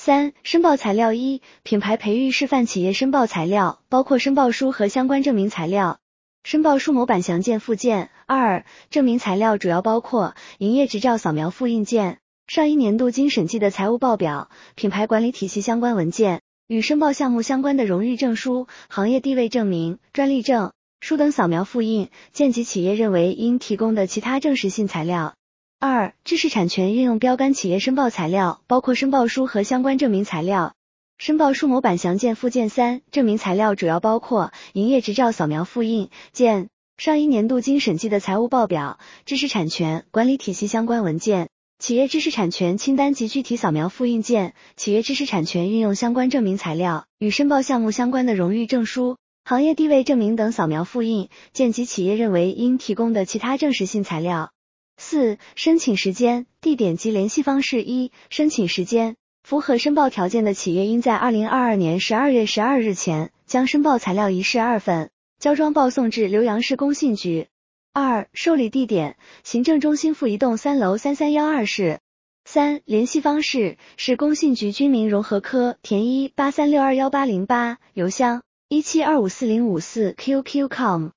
3. 申报材料1，品牌培育示范企业申报材料，包括申报书和相关证明材料。申报书模板详见附件。2. 证明材料主要包括营业执照扫描复印件、上一年度经审计的财务报表、品牌管理体系相关文件、与申报项目相关的荣誉证书、行业地位证明、专利证书等扫描复印件及企业认为应提供的其他证实性材料。2. 知识产权运用标杆企业申报材料，包括申报书和相关证明材料。申报书模板详见附件。3. 证明材料主要包括营业执照扫描复印件、上一年度经审计的财务报表、知识产权管理体系相关文件、企业知识产权清单及具体扫描复印件、企业知识产权运用相关证明材料、与申报项目相关的荣誉证书、行业地位证明等扫描复印件及企业认为应提供的其他证实性材料。4. 申请时间、地点及联系方式。1. 申请时间，符合申报条件的企业应在2022年12月12日前将申报材料一式2份交装报送至浏阳市工信局。2. 受理地点，行政中心负一栋3楼3312室。3. 联系方式，市工信局军民融合科田183621808，邮箱17254054 QQ.com。